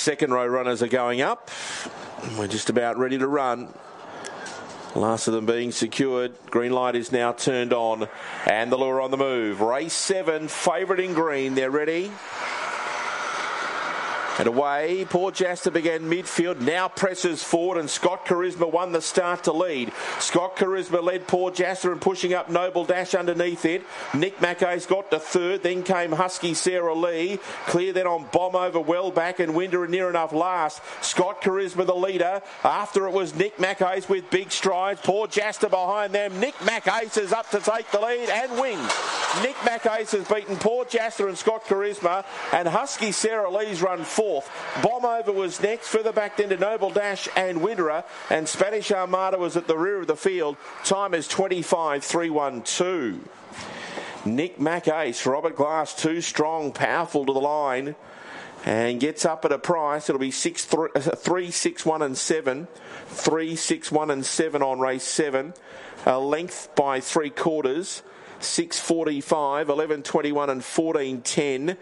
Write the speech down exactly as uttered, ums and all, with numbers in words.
second row runners are going up. We're just about ready to run. Last of them being secured. Green light is now turned on. And the lure on the move. Race seven, favourite in green. They're ready. And away, Port Jasta began midfield, now presses forward, and Scott Charisma won the start to lead. Scott Charisma led Port Jasta and pushing up Noble Dash underneath it. Nick Mackay's got to third, then came Husky Sarah Lee. Clear then on Bomb over Wellback and Winder and near enough last. Scott Charisma the leader. After it was Nick Mackay's with big strides. Port Jasta behind them. Nick Mackay's is up to take the lead and wins. Nick Mackay's has beaten Port Jasta and Scott Charisma, and Husky Sarah Lee's run fourth. Bomb over was next, further back then to Noble Dash and Winderer, and Spanish Armada was at the rear of the field. Time is twenty-five three one two. Nick Mackace, Robert Glass, too strong, powerful to the line, and gets up at a price. It'll be six, three, three, six, one, and seven. Three, six, one, and seven on race seven. A length by three quarters. six forty-five, eleven twenty-one and fourteen ten.